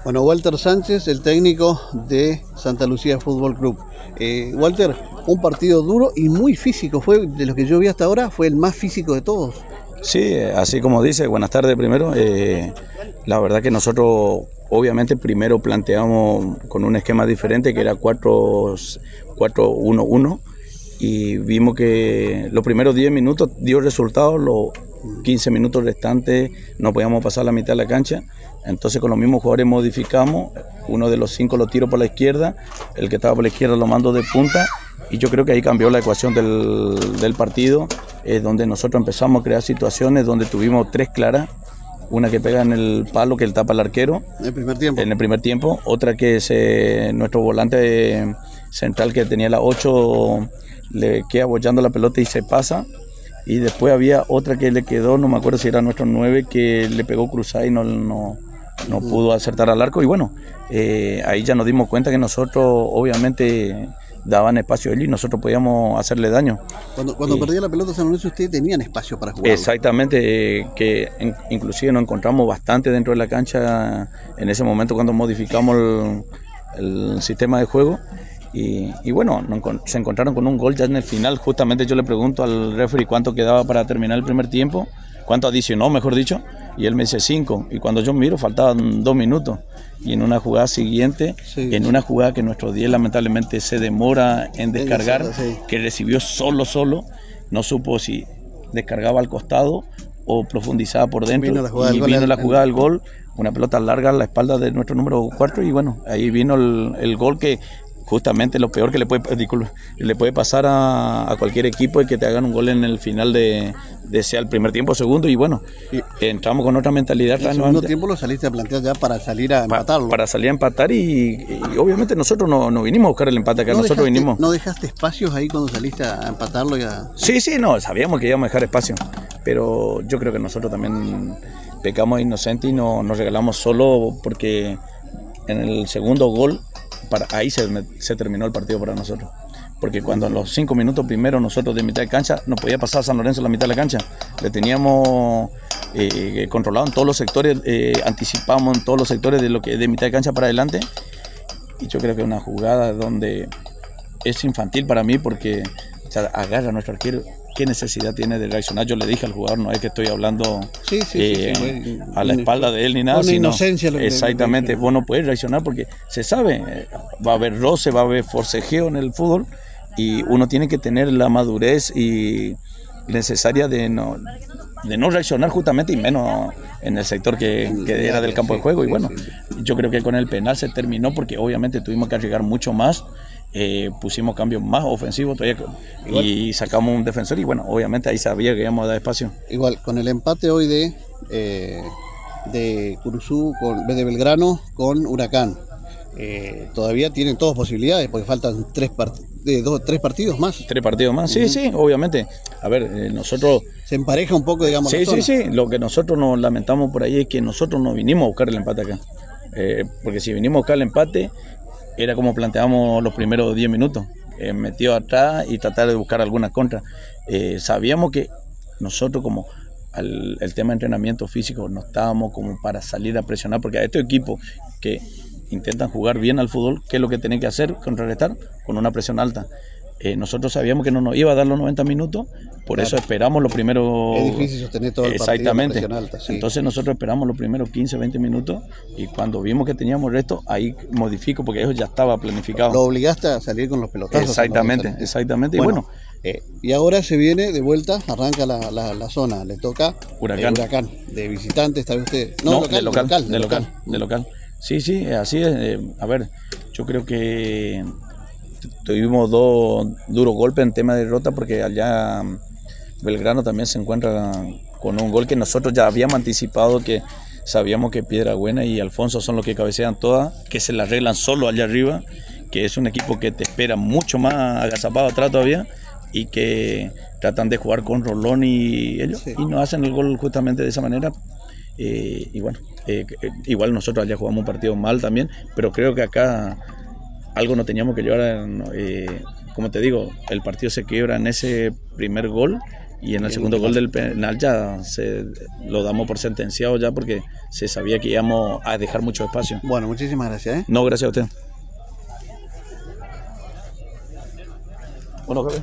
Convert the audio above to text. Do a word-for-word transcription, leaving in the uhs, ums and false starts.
Bueno, Walter Sánchez, el técnico de Santa Lucía Fútbol Club. Eh, Walter, un partido duro y muy físico, fue de los que yo vi hasta ahora, fue el más físico de todos. Sí, así como dice, buenas tardes primero. Eh, la verdad que nosotros obviamente primero planteamos con un esquema diferente que era cuatro uno uno y vimos que los primeros diez minutos dio resultados, los quince minutos restantes no podíamos pasar la mitad de la cancha. Entonces con los mismos jugadores modificamos, uno de los cinco lo tiro por la izquierda, el que estaba por la izquierda lo mando de punta, y yo creo que ahí cambió la ecuación del, del partido, eh, donde nosotros empezamos a crear situaciones donde tuvimos tres claras, una que pega en el palo que él tapa al arquero en el primer tiempo, en el primer tiempo, otra que es eh, nuestro volante central que tenía la ocho, le queda bollando la pelota y se pasa. Y después había otra que le quedó, no me acuerdo si era nuestro nueve, que le pegó cruzada y no, no, no uh-huh. pudo acertar al arco. Y bueno, eh, ahí ya nos dimos cuenta que nosotros obviamente daban espacio a él y nosotros podíamos hacerle daño. Cuando, cuando eh, perdía la pelota San Lorenzo, ustedes tenían espacio para jugar. Exactamente, eh, que en, inclusive nos encontramos bastante dentro de la cancha en ese momento cuando modificamos el, el sistema de juego. Y, y bueno, nos, se encontraron con un gol ya en el final. Justamente yo le pregunto al referee cuánto quedaba para terminar el primer tiempo, cuánto adicionó, mejor dicho, y él me dice cinco. Y cuando yo miro, faltaban dos minutos. Y en una jugada siguiente, sí. en una jugada que nuestro diez lamentablemente se demora en descargar, sí. que recibió solo, solo, no supo si descargaba al costado o profundizaba por dentro. Vino la jugada y vino la jugada del gol, una pelota larga a la espalda de nuestro número cuatro. Y bueno, ahí vino el, el gol que... justamente lo peor que le puede, disculpa, le puede pasar a, a cualquier equipo es que te hagan un gol en el final de, de sea el primer tiempo o segundo, y bueno, y, entramos con otra mentalidad. El segundo tiempo lo saliste a plantear ya para salir a empatarlo. Pa, para salir a empatar y, y obviamente nosotros no, no vinimos a buscar el empate acá, ¿No nosotros dejaste, vinimos... ¿No dejaste espacios ahí cuando saliste a empatarlo? Y a... Sí, sí, no, sabíamos que íbamos a dejar espacio, pero yo creo que nosotros también pecamos inocente y no, nos regalamos solo porque en el segundo gol Para, ahí se, se terminó el partido para nosotros, porque cuando en los cinco minutos primero nosotros de mitad de cancha no podía pasar a San Lorenzo la mitad de la cancha, le teníamos eh, controlado en todos los sectores, eh, anticipamos en todos los sectores de lo que de mitad de cancha para adelante, y yo creo que es una jugada donde es infantil para mí porque o sea, agarra a nuestro arquero. ¿Qué necesidad tiene de reaccionar? Yo le dije al jugador, no es que estoy hablando sí, sí, eh, sí, sí, a la espalda de él ni nada, con sino inocencia lo que exactamente, vos no puedes reaccionar porque se sabe, eh, va a haber roce, va a haber forcejeo en el fútbol y uno tiene que tener la madurez y necesaria de no, de no reaccionar justamente y menos en el sector que, que era del campo de juego. Y bueno, yo creo que con el penal se terminó porque obviamente tuvimos que arriesgar mucho más. Eh, pusimos cambios más ofensivos todavía igual, y sacamos un defensor y bueno, obviamente ahí sabía que íbamos a dar espacio. Igual, con el empate hoy de eh, de Curuzú, con, de Belgrano con Huracán, eh, todavía tienen todas posibilidades porque faltan tres, part- de dos, tres partidos más. Tres partidos más, sí, uh-huh. sí, obviamente. A ver, eh, nosotros... Se empareja un poco, digamos. Sí, la zona. sí, sí, lo que nosotros nos lamentamos por ahí es que nosotros no vinimos a buscar el empate acá. Eh, porque si vinimos a buscar el empate... era como planteamos los primeros diez minutos, eh, metido atrás y tratar de buscar alguna contra. Eh, sabíamos que nosotros como al, el tema de entrenamiento físico no estábamos como para salir a presionar, porque a estos equipos que intentan jugar bien al fútbol, ¿qué es lo que tienen que hacer? Contrarrestar con una presión alta. Eh, nosotros sabíamos que no nos iba a dar los noventa minutos, por claro. eso esperamos los primeros... Es difícil sostener todo el exactamente. partido con presión alta. Sí. Entonces nosotros esperamos los primeros quince, veinte minutos y cuando vimos que teníamos resto, ahí modifico porque eso ya estaba planificado. Lo obligaste a salir con los pelotazos. Exactamente, no exactamente. Bueno, y bueno. Eh, y ahora se viene de vuelta, arranca la, la, la zona, le toca Huracán. Eh, Huracán, de visitante, ¿está usted? No, no local, de local, de local, de local. De local. Sí, sí, así es. Eh, a ver, yo creo que... tuvimos dos duros golpes en tema de derrota porque allá Belgrano también se encuentra con un gol que nosotros ya habíamos anticipado, que sabíamos que Piedrabuena y Alfonso son los que cabecean todas, que se la arreglan solo allá arriba, que es un equipo que te espera mucho más agazapado atrás todavía y que tratan de jugar con Rolón y ellos sí. y nos hacen el gol justamente de esa manera. Eh, y bueno, eh, igual nosotros allá jugamos un partido mal también, pero creo que acá algo no teníamos que llevar, eh, como te digo, el partido se quiebra en ese primer gol y en el segundo gol del penal ya se lo damos por sentenciado ya porque se sabía que íbamos a dejar mucho espacio. Bueno, muchísimas gracias, ¿eh? No, gracias a usted. Bueno,